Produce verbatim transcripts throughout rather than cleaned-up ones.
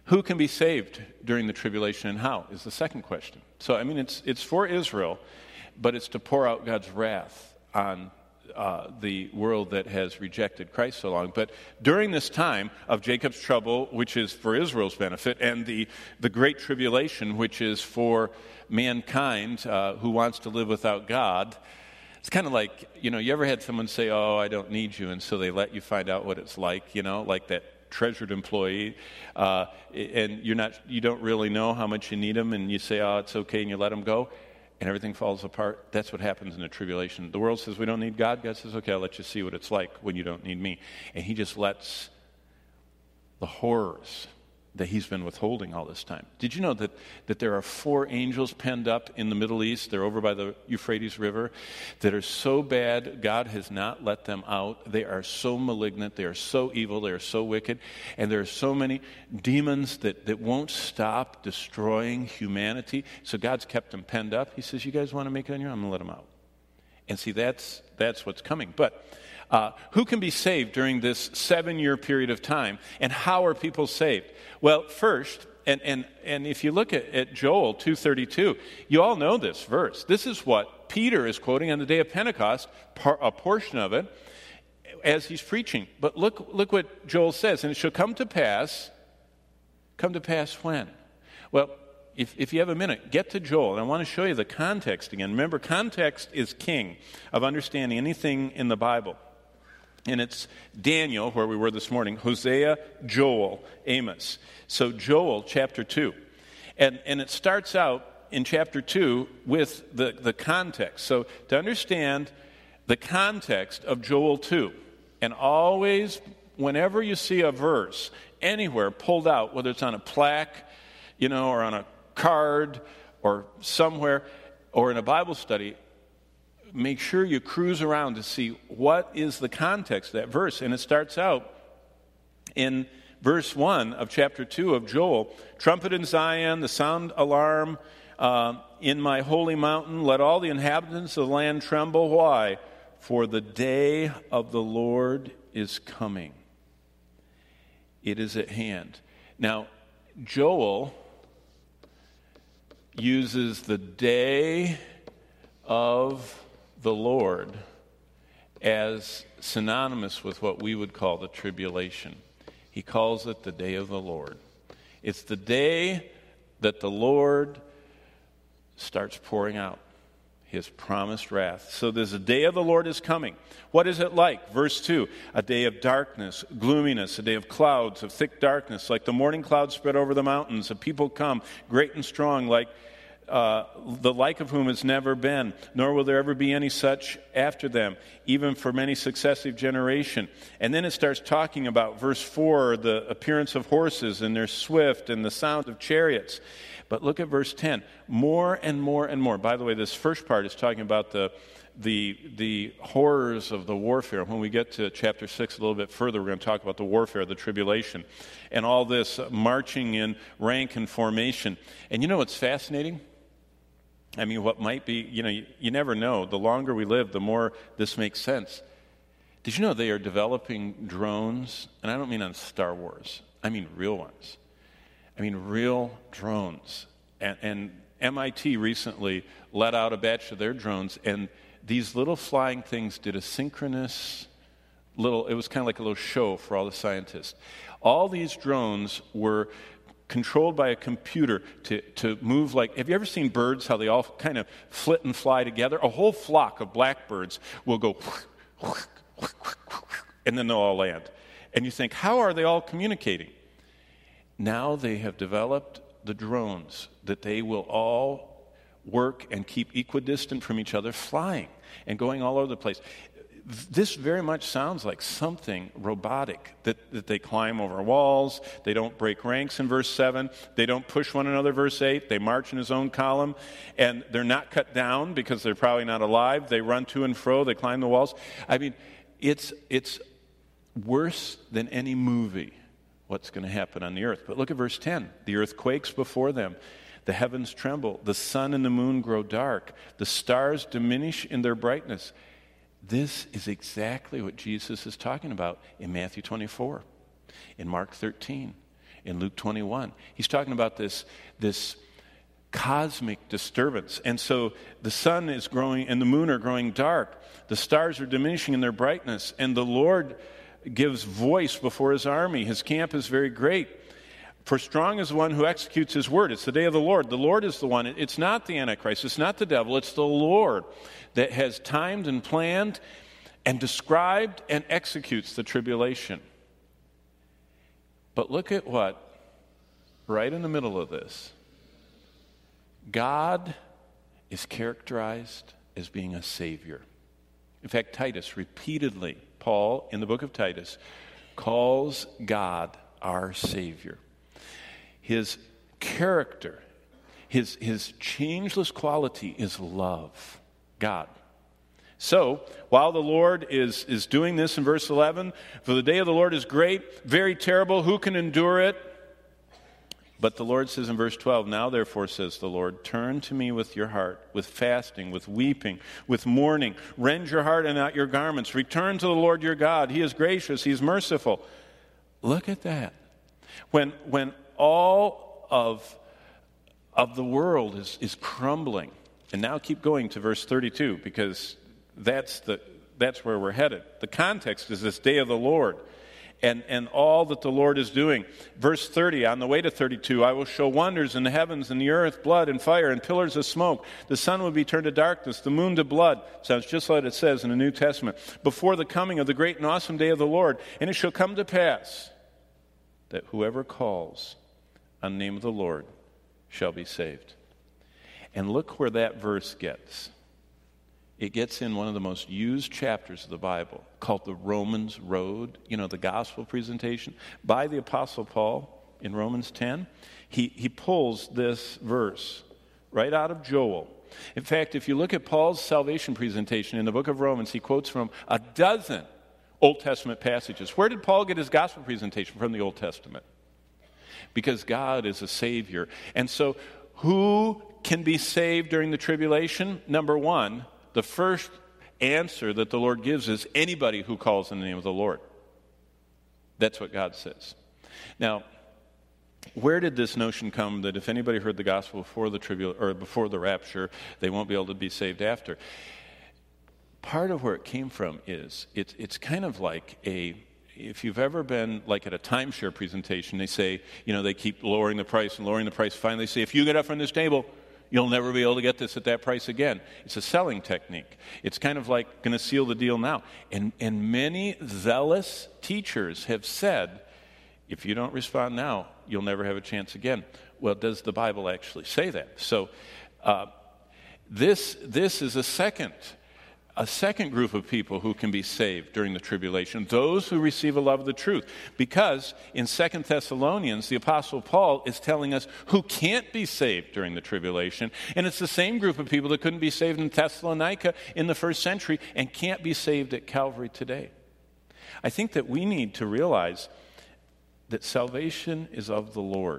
Who can be saved during the tribulation and how is the second question. So, I mean, it's it's for Israel, but it's to pour out God's wrath on uh, the world that has rejected Christ so long. But during this time of Jacob's trouble, which is for Israel's benefit, and the, the great tribulation, which is for mankind uh, who wants to live without God, it's kind of like, you know, you ever had someone say, oh, I don't need you, and so they let you find out what it's like, you know, like that treasured employee, uh, and you're not, you don't really know how much you need them, and you say, oh, it's okay, and you let them go, and everything falls apart. That's what happens in the tribulation. The world says we don't need God. God says, okay, I'll let you see what it's like when you don't need me. And he just lets the horrors that he's been withholding all this time. Did you know that, that there are four angels penned up in the Middle East? They're over by the Euphrates River that are so bad, God has not let them out. They are so malignant. They are so evil. They are so wicked. And there are so many demons that, that won't stop destroying humanity. So God's kept them penned up. He says, you guys want to make it on your own? I'm going to let them out. And see, that's that's what's coming. But uh, who can be saved during this seven-year period of time? And how are people saved? Well, first, and and, and if you look at, at Joel two thirty-two, you all know this verse. This is what Peter is quoting on the day of Pentecost, par, a portion of it, as he's preaching. But look, look what Joel says. And it shall come to pass, come to pass when? Well, If, if you have a minute, get to Joel, and I want to show you the context again. Remember, context is king of understanding anything in the Bible. And it's Daniel, where we were this morning, Hosea, Joel, Amos. So Joel, chapter two. And, and it starts out in chapter two with the, the context. So to understand the context of Joel two, and always, whenever you see a verse anywhere pulled out, whether it's on a plaque, you know, or on a card or somewhere or in a Bible study, make sure you cruise around to see what is the context of that verse. And it starts out in verse one of chapter two of Joel. Trumpet in Zion, the sound alarm uh, in my holy mountain. Let all the inhabitants of the land tremble. Why? For the day of the Lord is coming. It is at hand. Now, Joel uses the day of the Lord as synonymous with what we would call the tribulation. He calls it the day of the Lord. It's the day that the Lord starts pouring out his promised wrath. So there's a day of the Lord is coming. What is it like? Verse two, a day of darkness, gloominess, a day of clouds, of thick darkness, like the morning clouds spread over the mountains. A people come, great and strong, like uh, the like of whom has never been, nor will there ever be any such after them, even for many successive generation. And then it starts talking about, verse four, the appearance of horses, and they're swift, and the sound of chariots. But look at verse ten. More and more and more. By the way, this first part is talking about the the the horrors of the warfare. When we get to chapter six a little bit further, we're going to talk about the warfare, the tribulation, and all this marching in rank and formation. And you know what's fascinating? I mean, what might be, you know, you, you never know. The longer we live, the more this makes sense. Did you know they are developing drones? And I don't mean on Star Wars. I mean real ones. I mean, real drones. And, and M I T recently let out a batch of their drones, and these little flying things did a synchronous little, it was kind of like a little show for all the scientists. All these drones were controlled by a computer to, to move like, have you ever seen birds, how they all kind of flit and fly together? A whole flock of blackbirds will go, and then they'll all land. And you think, how are they all communicating? Now they have developed the drones that they will all work and keep equidistant from each other, flying and going all over the place. This very much sounds like something robotic, that, that they climb over walls, they don't break ranks in verse seven, they don't push one another, verse eight, they march in his own column, and they're not cut down because they're probably not alive, they run to and fro, they climb the walls. I mean, it's it's worse than any movie what's going to happen on the earth. But look at verse ten. The earth quakes before them. The heavens tremble. The sun and the moon grow dark. The stars diminish in their brightness. This is exactly what Jesus is talking about in Matthew twenty-four, in Mark thirteen, in Luke twenty-one. He's talking about this, this cosmic disturbance. And so the sun is growing and the moon are growing dark. The stars are diminishing in their brightness. And the Lord gives voice before his army. His camp is very great. For strong is the one who executes his word. It's the day of the Lord. The Lord is the one. It's not the Antichrist. It's not the devil. It's the Lord that has timed and planned and described and executes the tribulation. But look at what, right in the middle of this, God is characterized as being a Savior. In fact, Titus repeatedly, Paul in the book of Titus, calls God our Savior. His character, his, his changeless quality is love, God. So, while the Lord is, is doing this in verse eleven, for the day of the Lord is great, very terrible, who can endure it? But the Lord says in verse twelve, now therefore, says the Lord, turn to me with your heart, with fasting, with weeping, with mourning. Rend your heart and not your garments. Return to the Lord your God. He is gracious. He is merciful. Look at that. When, when all of, of the world is, is crumbling, and now keep going to verse thirty-two, because that's, the, that's where we're headed. The context is this day of the Lord. And, and all that the Lord is doing. Verse thirty, on the way to thirty-two, I will show wonders in the heavens and the earth, blood and fire and pillars of smoke. The sun will be turned to darkness, the moon to blood. Sounds just like it says in the New Testament. Before the coming of the great and awesome day of the Lord. And it shall come to pass that whoever calls on the name of the Lord shall be saved. And look where that verse gets. It gets in one of the most used chapters of the Bible called the Romans Road, you know, the gospel presentation by the Apostle Paul in Romans ten. He, he pulls this verse right out of Joel. In fact, if you look at Paul's salvation presentation in the book of Romans, he quotes from a dozen Old Testament passages. Where did Paul get his gospel presentation? From the Old Testament. Because God is a Savior. And so who can be saved during the tribulation? Number one, the first answer that the Lord gives is anybody who calls in the name of the Lord. That's what God says. Now, where did this notion come that if anybody heard the gospel before the tribul- or before the rapture, they won't be able to be saved after? Part of where it came from is it's it's kind of like a if you've ever been like at a timeshare presentation, they say, you know, they keep lowering the price and lowering the price. Finally, they say, if you get up from this table, you'll never be able to get this at that price again. It's a selling technique. It's kind of like going to seal the deal now. And, and many zealous teachers have said, if you don't respond now, you'll never have a chance again. Well, does the Bible actually say that? So uh, this this is a second a second group of people who can be saved during the tribulation, those who receive a love of the truth. Because in Second Thessalonians, the Apostle Paul is telling us who can't be saved during the tribulation. And it's the same group of people that couldn't be saved in Thessalonica in the first century and can't be saved at Calvary today. I think that we need to realize that salvation is of the Lord.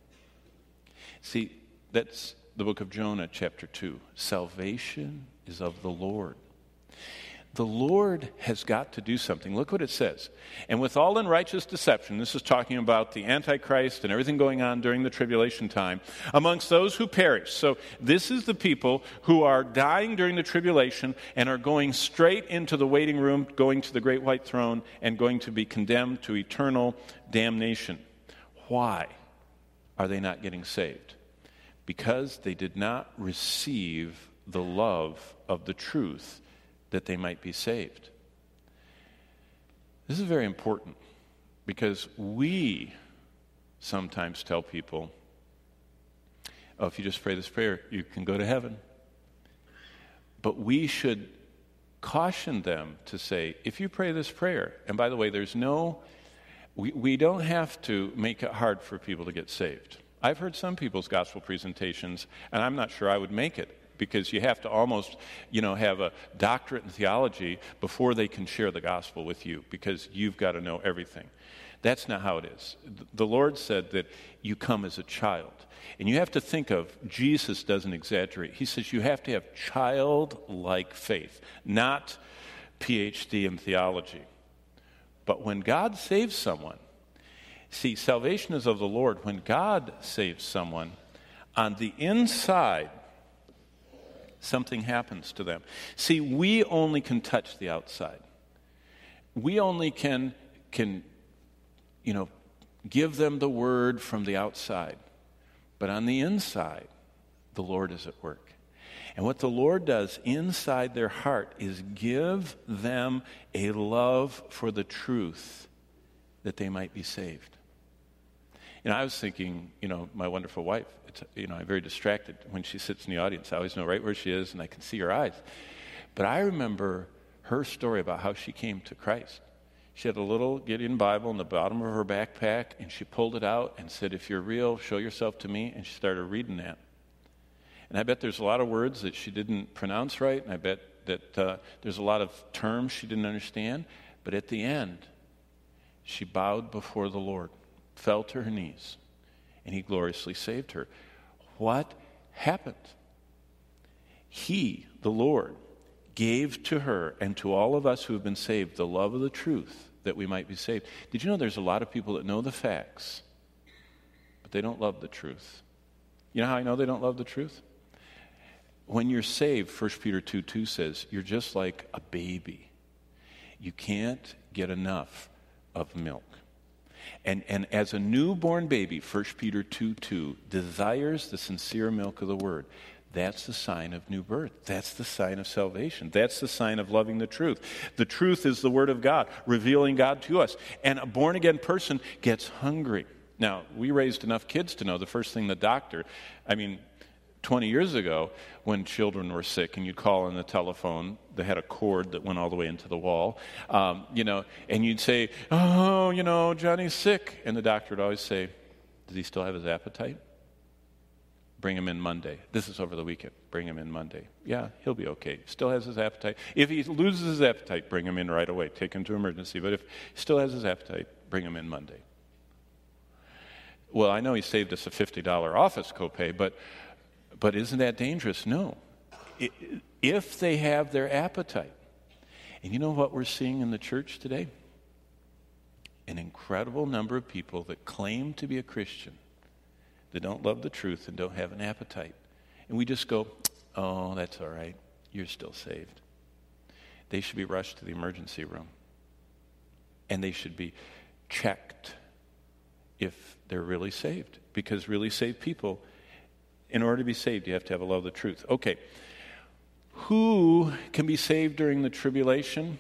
See, that's the book of Jonah, chapter two. Salvation is of the Lord. The Lord has got to do something. Look what it says. And with all unrighteous deception, this is talking about the Antichrist and everything going on during the tribulation time, amongst those who perish. So this is the people who are dying during the tribulation and are going straight into the waiting room, going to the great white throne, and going to be condemned to eternal damnation. Why are they not getting saved? Because they did not receive the love of the truth that they might be saved. This is very important because we sometimes tell people, oh, if you just pray this prayer, you can go to heaven. But we should caution them to say, if you pray this prayer, and by the way, there's no, we, we don't have to make it hard for people to get saved. I've heard some people's gospel presentations, and I'm not sure I would make it. Because you have to almost, you know, have a doctorate in theology before they can share the gospel with you, because you've got to know everything. That's not how it is. The Lord said that you come as a child. And you have to think of, Jesus doesn't exaggerate. He says you have to have childlike faith, not P H D in theology. But when God saves someone, See, salvation is of the Lord. When God saves someone, on the inside, something happens to them. See, we only can touch the outside. We only can, can, you know, give them the word from the outside. But on the inside, the Lord is at work. And what the Lord does inside their heart is give them a love for the truth that they might be saved. You know, I was thinking, you know, my wonderful wife, it's, you know, I'm very distracted when she sits in the audience. I always know right where she is, and I can see her eyes. But I remember her story about how she came to Christ. She had a little Gideon Bible in the bottom of her backpack, and she pulled it out and said, if you're real, show yourself to me. And she started reading that. And I bet there's a lot of words that she didn't pronounce right, and I bet that uh, there's a lot of terms she didn't understand. But at the end, she bowed before the Lord, fell to her knees, and he gloriously saved her. What happened? He, the Lord, gave to her and to all of us who have been saved the love of the truth that we might be saved. Did you know there's a lot of people that know the facts, but they don't love the truth? You know how I know they don't love the truth? When you're saved, First Peter two two says, you're just like a baby. You can't get enough of milk. And, and as a newborn baby, First Peter two two desires the sincere milk of the word. That's the sign of new birth. That's the sign of salvation. That's the sign of loving the truth. The truth is the word of God, revealing God to us. And a born-again person gets hungry. Now, we raised enough kids to know the first thing the doctor, I mean, twenty years ago, when children were sick and you'd call on the telephone, they had a cord that went all the way into the wall, um, you know, and you'd say, oh, you know, Johnny's sick. And the doctor would always say, does he still have his appetite? Bring him in Monday. This is over the weekend. Bring him in Monday. Yeah, he'll be okay. Still has his appetite. If he loses his appetite, bring him in right away. Take him to emergency. But if he still has his appetite, bring him in Monday. Well, I know he saved us a fifty dollars office copay, but but isn't that dangerous? No. If they have their appetite. And you know what we're seeing in the church today? An incredible number of people that claim to be a Christian that don't love the truth and don't have an appetite. And we just go, oh, that's all right. You're still saved. They should be rushed to the emergency room. And they should be checked if they're really saved. Because really saved people, in order to be saved, you have to have a love of the truth. Okay. Who can be saved during the tribulation?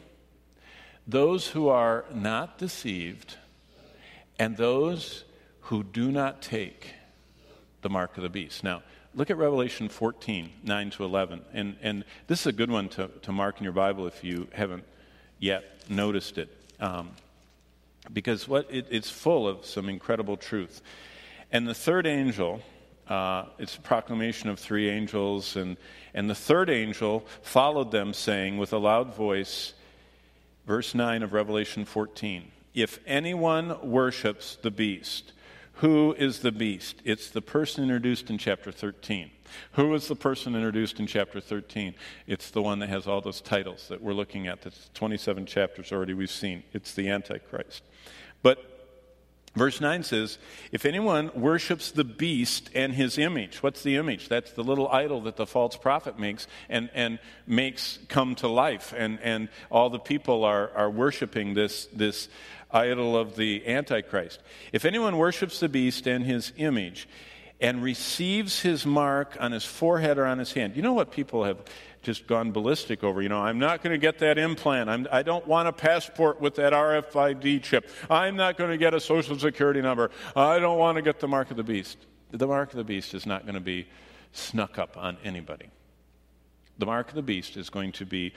Those who are not deceived and those who do not take the mark of the beast. Now, look at Revelation fourteen, nine to eleven. And, and this is a good one to, to mark in your Bible if you haven't yet noticed it. Um, because what it, it's full of some incredible truth. And the third angel, uh, it's a proclamation of three angels, and, and the third angel followed them, saying with a loud voice, verse nine of Revelation fourteen, if anyone worships the beast. Who is the beast? It's the person introduced in chapter thirteen. Who is the person introduced in chapter thirteen? It's the one that has all those titles that we're looking at. That's twenty-seven chapters already we've seen. It's the Antichrist. But verse nine says, if anyone worships the beast and his image. What's the image? That's the little idol that the false prophet makes and, and makes come to life. And, and all the people are, are worshiping this, this idol of the Antichrist. If anyone worships the beast and his image and receives his mark on his forehead or on his hand. You know what people have just gone ballistic over? You know, I'm not going to get that implant. I'm, I don't want a passport with that R F I D chip. I'm not going to get a social security number. I don't want to get the mark of the beast. The mark of the beast is not going to be snuck up on anybody. The mark of the beast is going to be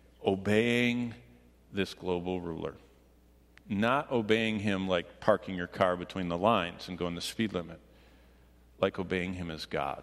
obeying this global ruler. Not obeying him like parking your car between the lines and going the speed limit. Like obeying him as God.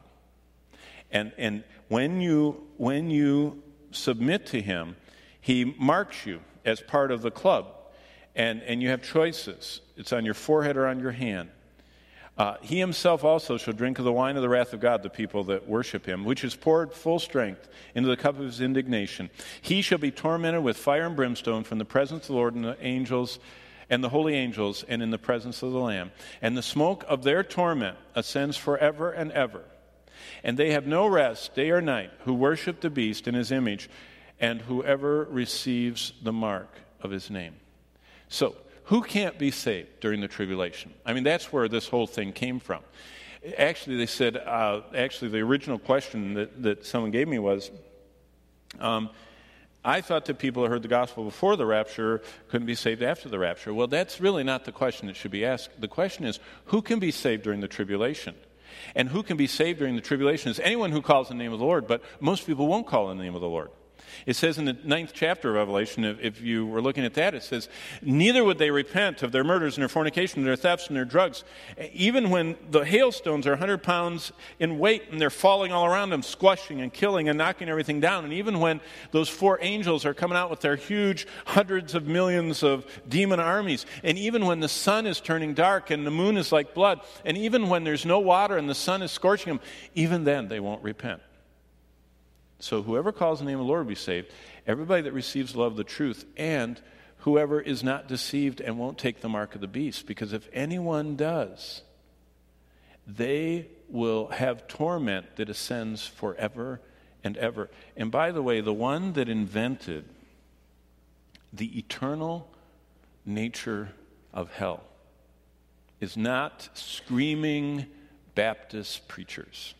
And and when you when you submit to him, he marks you as part of the club. And, and you have choices. It's on your forehead or on your hand. Uh, he himself also shall drink of the wine of the wrath of God, the people that worship him, which is poured full strength into the cup of his indignation. He shall be tormented with fire and brimstone from the presence of the Lord and the angels and the holy angels and in the presence of the Lamb. And the smoke of their torment ascends forever and ever. And they have no rest day or night who worship the beast in his image and whoever receives the mark of his name. So, who can't be saved during the tribulation? I mean, that's where this whole thing came from. Actually, they said, uh, actually, the original question that, that someone gave me was, um, I thought that people who heard the gospel before the rapture couldn't be saved after the rapture. Well, that's really not the question that should be asked. The question is, who can be saved during the tribulation? And who can be saved during the tribulation is anyone who calls the name of the Lord, but most people won't call in the name of the Lord. It says in the ninth chapter of Revelation, if, if you were looking at that, it says, neither would they repent of their murders and their fornication and their thefts and their drugs. Even when the hailstones are one hundred pounds in weight and they're falling all around them, squashing and killing and knocking everything down. And even when those four angels are coming out with their huge hundreds of millions of demon armies. And even when the sun is turning dark and the moon is like blood. And even when there's no water and the sun is scorching them, even then they won't repent. So whoever calls the name of the Lord will be saved. Everybody that receives the love of the truth, and whoever is not deceived and won't take the mark of the beast. Because if anyone does, they will have torment that ascends forever and ever. And by the way, the one that invented the eternal nature of hell is not screaming Baptist preachers.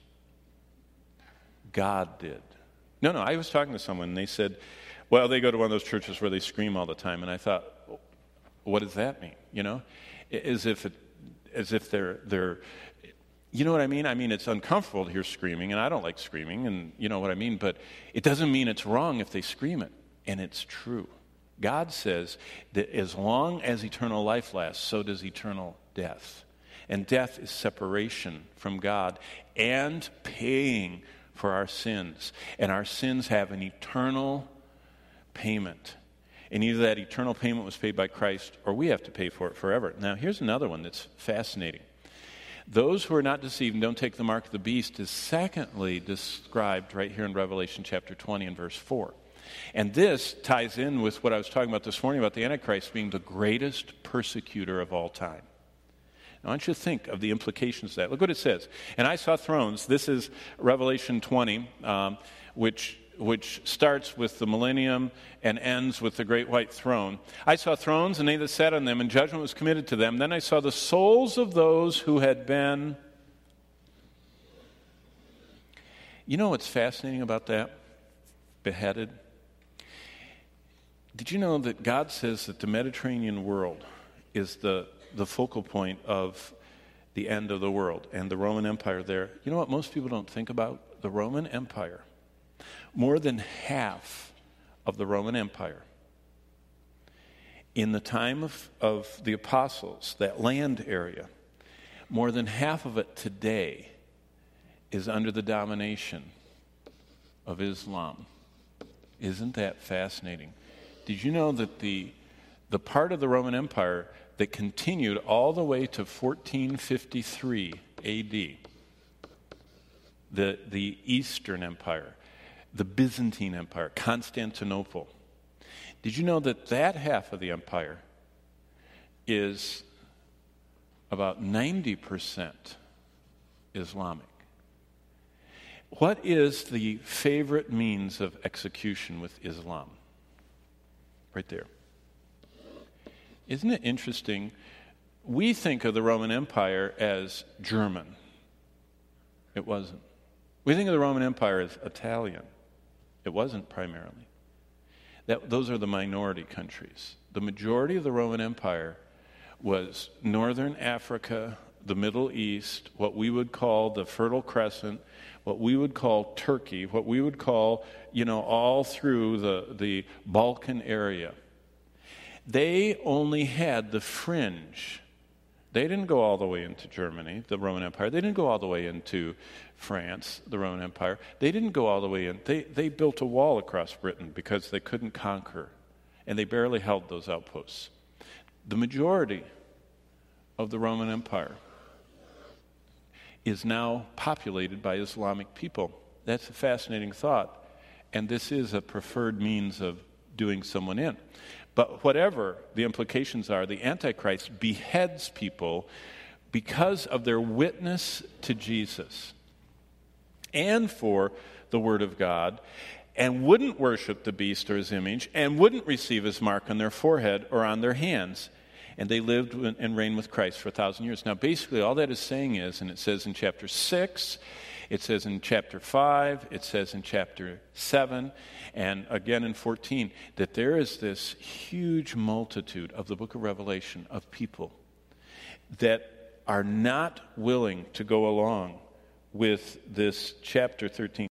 God did. No, no, I was talking to someone, and they said, well, they go to one of those churches where they scream all the time. And I thought, what does that mean? You know, as if it, as if they're, they're, you know what I mean? I mean, it's uncomfortable to hear screaming, and I don't like screaming, and you know what I mean? But it doesn't mean it's wrong if they scream it, and it's true. God says that as long as eternal life lasts, so does eternal death. And death is separation from God and paying for our sins. And our sins have an eternal payment. And either that eternal payment was paid by Christ or we have to pay for it forever. Now, here's another one that's fascinating. Those who are not deceived and don't take the mark of the beast is secondly described right here in Revelation chapter twenty and verse four. And this ties in with what I was talking about this morning about the Antichrist being the greatest persecutor of all time. I want you to think of the implications of that. Look what it says. And I saw thrones. This is Revelation twenty, um, which, which starts with the millennium and ends with the great white throne. I saw thrones, and they that sat on them, and judgment was committed to them. Then I saw the souls of those who had been... You know what's fascinating about that? Beheaded. Did you know that God says that the Mediterranean world is the... the focal point of the end of the world and the Roman Empire there? You know what most people don't think about? The Roman Empire. More than half of the Roman Empire in the time of, of the apostles, that land area, more than half of it today is under the domination of Islam. Isn't that fascinating? Did you know that the the part of the Roman Empire that continued all the way to fourteen fifty-three A D, the, the Eastern Empire, the Byzantine Empire, Constantinople. Did you know that that half of the empire is about ninety percent Islamic? What is the favorite means of execution with Islam? Right there. Isn't it interesting? We think of the Roman Empire as German. It wasn't. We think of the Roman Empire as Italian. It wasn't primarily. That, those are the minority countries. The majority of the Roman Empire was northern Africa, the Middle East, what we would call the Fertile Crescent, what we would call Turkey, what we would call, you know, all through the, the Balkan area. They only had the fringe. They didn't go all the way into Germany, the Roman Empire. They didn't go all the way into France, the Roman Empire. They didn't go all the way in. They, they built a wall across Britain because they couldn't conquer, and they barely held those outposts. The majority of the Roman Empire is now populated by Islamic people. That's a fascinating thought, and this is a preferred means of doing someone in. But whatever the implications are, the Antichrist beheads people because of their witness to Jesus and for the Word of God, and wouldn't worship the beast or his image, and wouldn't receive his mark on their forehead or on their hands. And they lived and reigned with Christ for a thousand years. Now, basically, all that is saying is, and it says in chapter six, it says in chapter five, it says in chapter seven, and again in fourteen, that there is this huge multitude of the book of Revelation of people that are not willing to go along with this chapter thirteen